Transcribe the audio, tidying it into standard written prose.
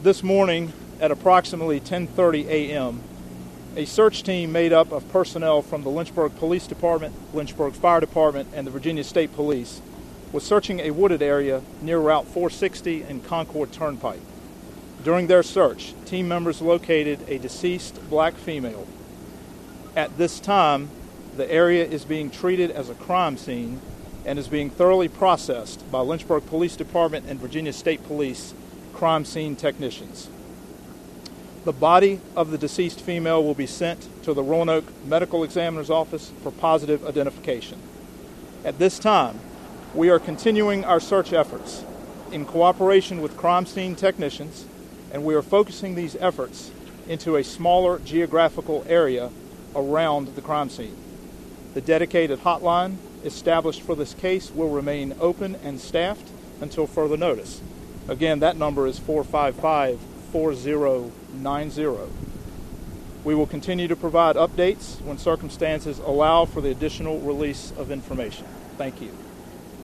This morning at approximately 10:30 a.m., a search team made up of personnel from the Lynchburg Police Department, Lynchburg Fire Department, and the Virginia State Police was searching a wooded area near Route 460 and Concord Turnpike. During their search, team members located a deceased black female. At this time, the area is being treated as a crime scene and is being thoroughly processed by Lynchburg Police Department and Virginia State Police crime scene technicians. The body of the deceased female will be sent to the Roanoke Medical Examiner's Office for positive identification. At this time, we are continuing our search efforts in cooperation with crime scene technicians, and we are focusing these efforts into a smaller geographical area around the crime scene. The dedicated hotline established for this case will remain open and staffed until further notice. Again, that number is 455-4090. We will continue to provide updates when circumstances allow for the additional release of information. Thank you.